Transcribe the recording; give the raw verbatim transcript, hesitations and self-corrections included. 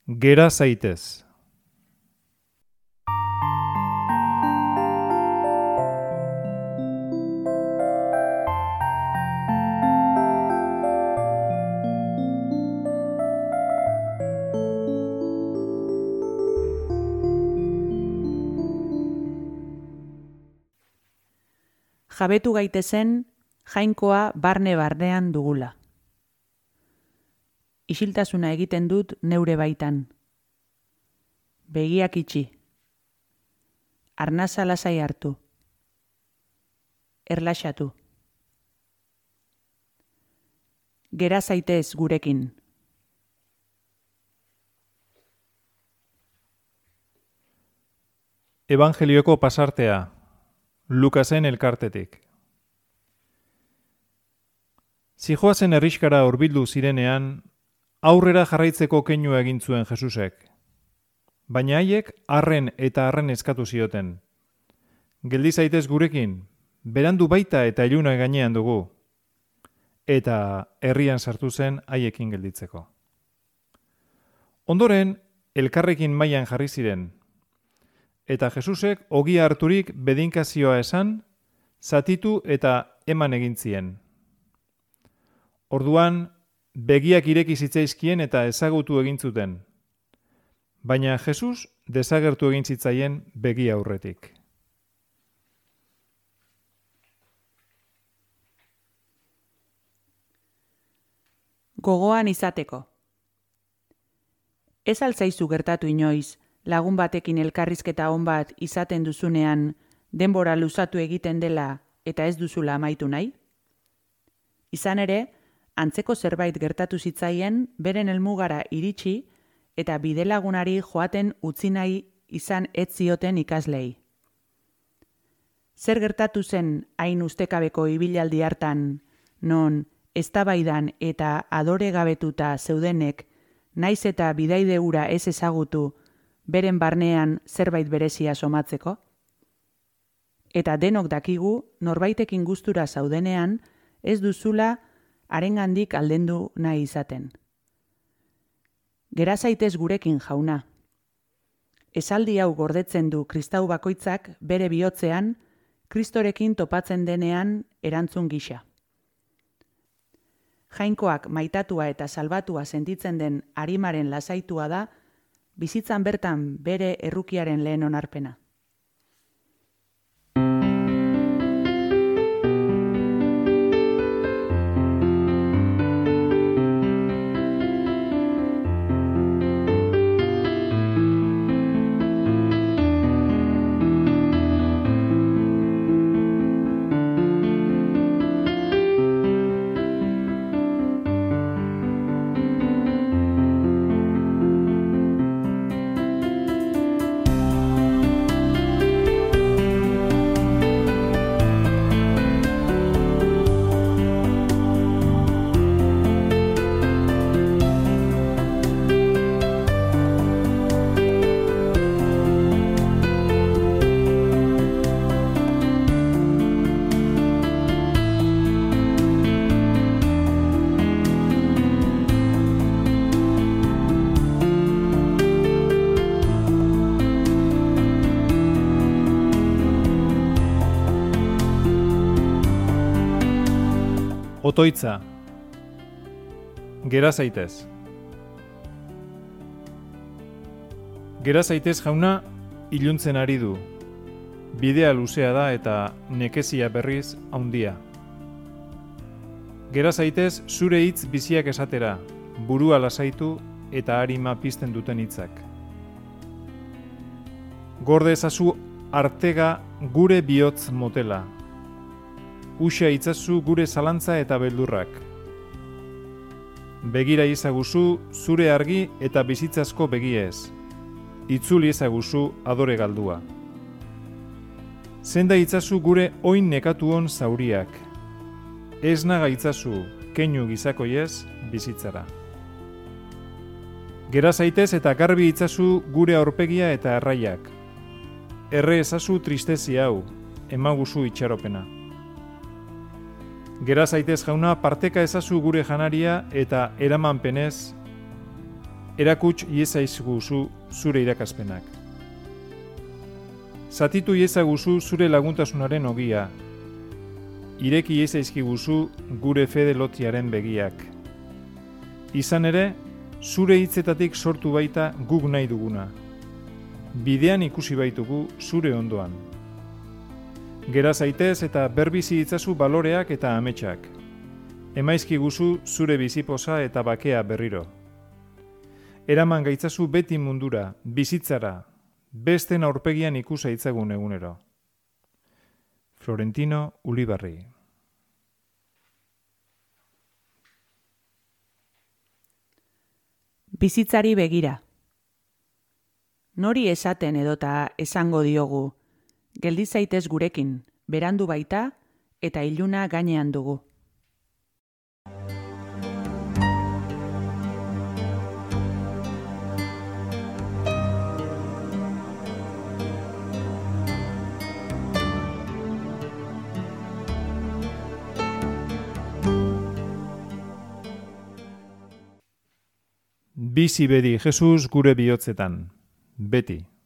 Gera zaitez. Jabetu gaitezen, jainkoa barne-barnean dugula. Isiltasuna egiten dut neure baitan. Begiak itxi. Arnasa lasai hartu. Erlaxatu. Gera zaitez gurekin. Evangelioko pasartea. Lukasen elkartetik. Zijoazen herriskara hurbildu zirenean, aurrera jarraitzeko keinua egin zuen Jesusek. Baina haiek arren eta arren eskatu zioten. Geldi zaitez gurekin, berandu baita eta iluna gainean dugu. Eta herrian sartu zen haiekin gelditzeko. Ondoren, elkarrekin mailan jarri ziren. Eta Jesusek ogia harturik bedinkazioa esan, zatitu eta eman egin zien. Orduan, begiak ireki zitzaizkien eta ezagutu egin zuten. Baina Jesus desagertu egin zitzaien begi aurretik. Gogoan izateko. Ez altzaizu gertatu inoiz, lagun batekin elkarrizketa on bat izaten duzunean, denbora luzatu egiten dela eta ez duzula amaitu nahi? Izan ere, antzeko zerbait gertatu zitzaien beren helmugara iritsi eta bidelagunari joaten utzi nahi izan ez zioten ikaslei. Zer gertatu zen hain ustekabeko ibilaldi hartan, non eztabaidan eta adoregabetuta zeudenek, naiz eta bidaide hura ez ezagutu, beren barnean zerbait berezia somatzeko? Eta denok dakigu, norbaitekin gustura zaudenean, ez duzula harengandik aldendu nahi izaten. Gera zaitez gurekin, jauna. Esaldi hau gordetzen du kristau bakoitzak bere bihotzean, Kristorekin topatzen denean erantzun gisa. Jainkoak maitatua eta salbatua sentitzen den arimaren lasaitua da, bizitzan bertan bere errukiaren lehen onarpena. Otoitza. Gera zaitez. Gera zaitez jauna iluntzen ari du. Bidea luzea da eta nekezia berriz haundia. Gera zaitez zure hitz biziak esatera, burua lasaitu eta arima pizten duten hitzak. Gorde ezazu artega gure bihotz motela. Uxa itzazu gure zalantza eta beldurrak. Begira izaguzu zure argi eta bizitzazko begiez. Itzuli ezaguzu adore galdua. Zenda itzazu gure oin nekatuon zauriak. Ez naga itzazu keinu gizakoiez bizitzara. Gera zaitez eta garbi itzazu gure aurpegia eta erraiak. Erre ezazu tristezi hau, emaguzu itxaropena. Gera zaitez jauna parteka ezazu gure janaria eta eramanpenez Erakuts iezaizguzu zure irakaspenak. Zatitu iezaguzu zure laguntasunaren ogia. Ireki iezaizkiguzu gure fede lotiaren begiak. Izan ere, zure hitzetatik sortu baita guk nahi duguna. Bidean ikusi baitugu zure ondoan. Gera zaitez eta berbizi itzazu baloreak eta ametsak. Emaizkiguzu zure bizipoza eta bakea berriro. Eraman gaitzazu beti mundura, bizitzara, besten aurpegian ikusa itzagun egunero. Florentino Ulibarri. Bizitzari begira. Nori esaten edota esango diogu, geldi zaitez gurekin, berandu baita eta iluna gainean dugu. Bizi bedi Jesus gure bihotzetan, beti.